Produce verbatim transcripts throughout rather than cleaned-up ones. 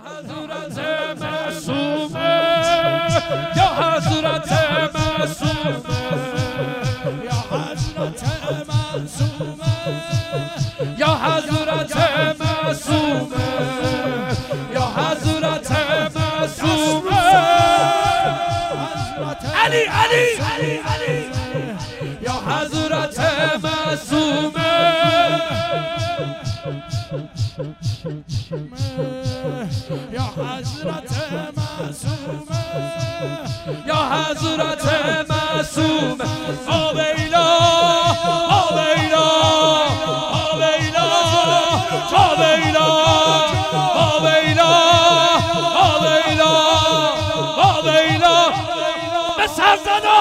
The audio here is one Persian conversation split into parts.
حضرت معصومه یا حضرت معصومه یا حضرت معصومه یا حضرت معصومه یا حضرت معصومه علی علی علی علی یا حضرت معصومه یا حضرت معصومه یا حضرت معصومه آویلا آویلا آویلا آویلا آویلا آویلا آویلا به سرزنا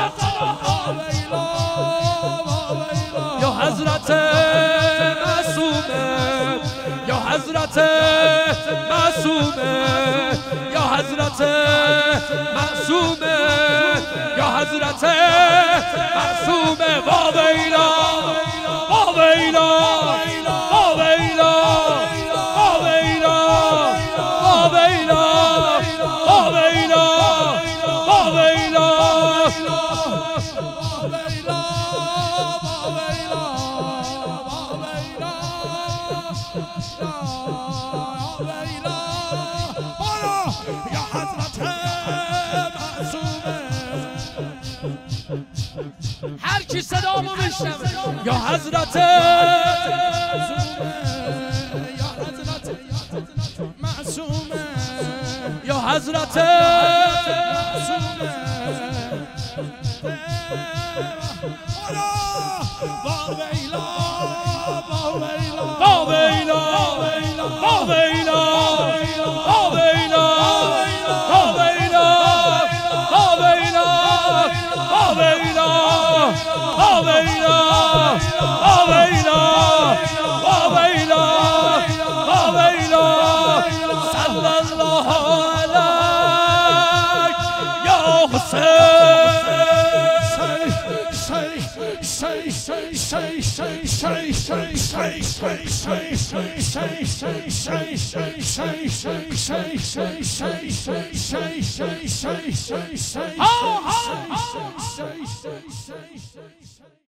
یا حضرت معصومه یا حضرت معصومه یا حضرت معصومه یا حضرت معصومه واویلا واویلا واویلا واویلا واویلا واویلا واویلا یا حضرت معصومه هر کی صدامو بشنوه یا حضرت یا حضرت معصومه یا حضرت معصومه واویلا واویلا واویلا واویلا واویلا واویلا واویلا واویلا واویلا واویلا واویلا واویلا صلی الله علیک یا حسین say